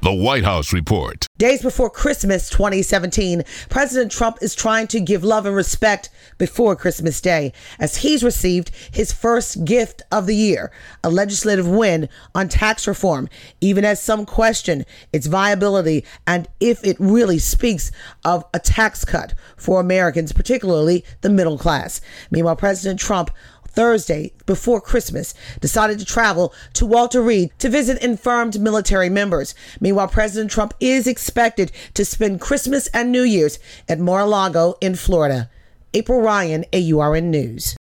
The White House Report. Days before Christmas 2017, President Trump is trying to give love and respect before Christmas Day, as he's received his first gift of the year, a legislative win on tax reform, even as some question its viability and if it really speaks of a tax cut for Americans, particularly the middle class. Meanwhile, President Trump Thursday, before Christmas, decided to travel to Walter Reed to visit infirmed military members. Meanwhile, President Trump is expected to spend Christmas and New Year's at Mar-a-Lago in Florida. April Ryan, AURN News.